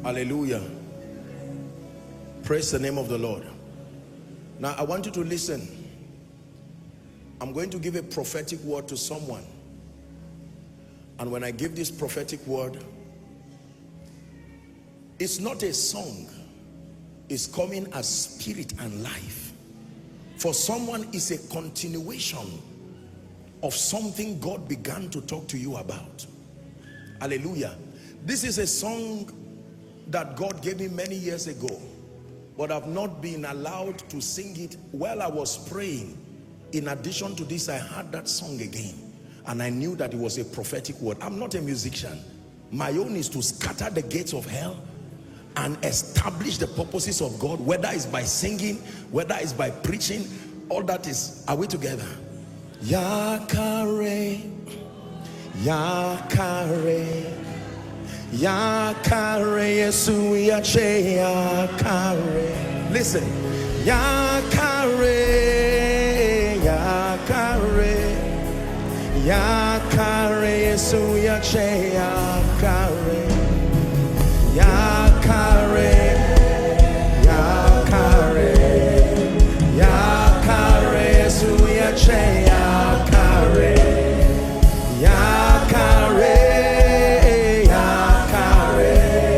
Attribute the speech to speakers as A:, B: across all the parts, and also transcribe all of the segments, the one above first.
A: Hallelujah. Praise the name of the Lord. Now I want you to listen. I'm going to give a prophetic word to someone. And when I give this prophetic word, it's not a song. It's coming as spirit and life. For someone, it's a continuation of something God began to talk to you about. Hallelujah. This is a song that God gave me many years ago, but I've not been allowed to sing it while I was praying. In addition to this, I heard that song again, and I knew that it was a prophetic word. I'm not a musician. My own is to scatter the gates of hell and establish the purposes of God, whether it's by singing, whether it's by preaching. All that is, are we together? Yakare, Yakare, Yakare, Yesu Yache, Yakare. Listen, Yakare, Yakare, Yakare, Yesu Yache, Yakare, Yakare, Yakare, Yakare, Yesu Yache, Yakare, Yakare, Yakare,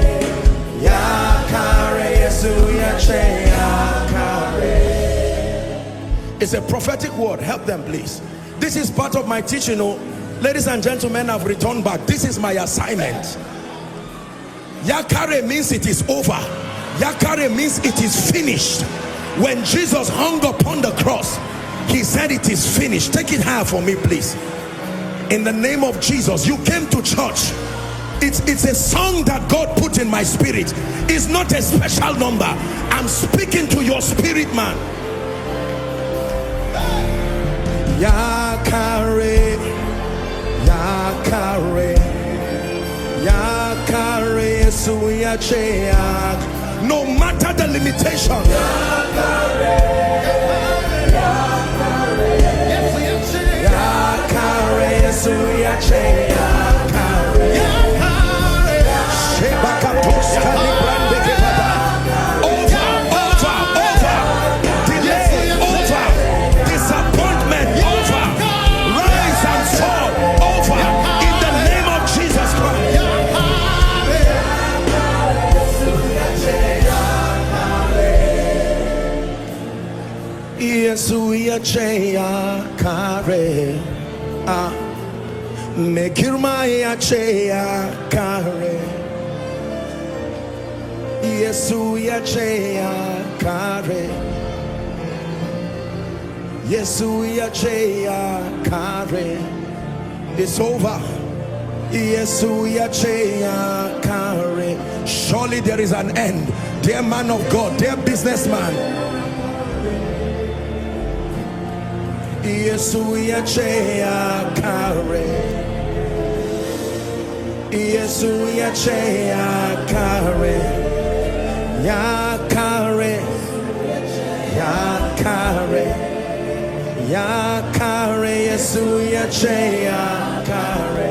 A: Yakare, Yesu Yache, Yakare. It's a prophetic word. Help them, please. This is part of my teaching. Oh, ladies and gentlemen, I've returned back. This is my assignment. Yakare means it is over. Yakare means it is finished. When Jesus hung upon the cross, he said it is finished. Take it higher for me, please. In the name of Jesus. You came to church. It's a song that God put in my spirit. It's not a special number. I'm speaking to your spirit, man. Yakare, Yakare, Yakare, Yesu Yache. No matter the limitation, Yakare, Yakare, Yakare, Yesu Yache, Yakare, Shebakatos Kalibrande Kebaba. Over, over, over. Delay, over. Disappointment, over. Rise and fall, over. In the name of Jesus Christ. Yesu Yache, Yakare, Mekirma Yache, Yakare, Yesu Yache, Yakare, Yesu Yache, Yakare. It's over. Yesu Yache, Yakare. Surely there is an end. Dear man of God, dear businessman, Yesu Yache, Yakare, Yesu Yache, Yakare, Yakare, Yakare, Yakare, Yesu Yache, Yakare.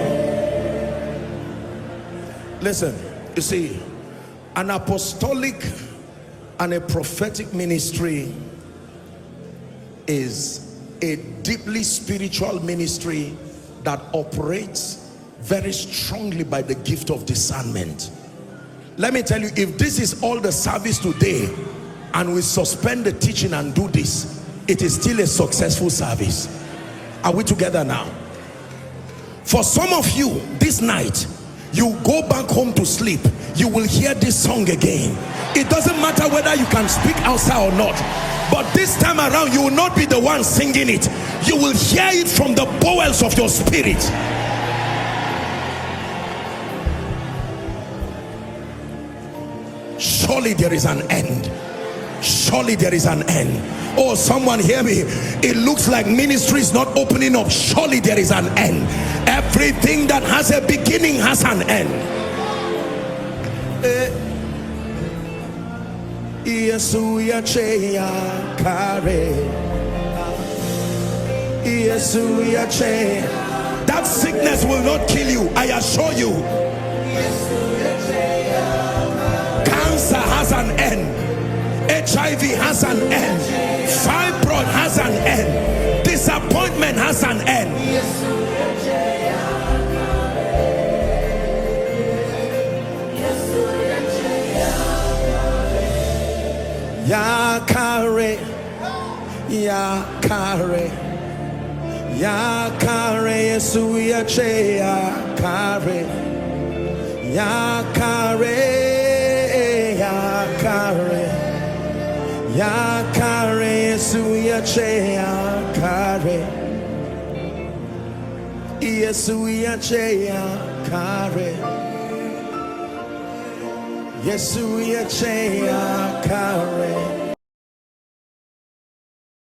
A: Listen, you see, an apostolic and a prophetic ministry is a deeply spiritual ministry that operates very strongly by the gift of discernment. Let me tell you, if this is all the service today and we suspend the teaching and do this, it is still a successful service. Are we together now? For some of you this night, you go back home to sleep, you will hear this song again. It doesn't matter whether you can speak outside or not, but this time around you will not be the one singing it. You will hear it from the bowels of your spirit. Surely there is an end. Surely there is an end. Oh, someone hear me. It looks like ministry is not opening up. Surely there is an end. Everything that has a beginning has an end. Yesu Yache, Yakare, Yesu Yache. That sickness will not kill you, I assure you. HIV has an end. Fibroid has an end. Disappointment has an end. Yakare, Yakare, Yakare, Yesu yache, Yakare, Yakare, Yakare, Yakare, Yesu yache, Yakare, Yesu yache, Yakare, Yesu yache, Yakare.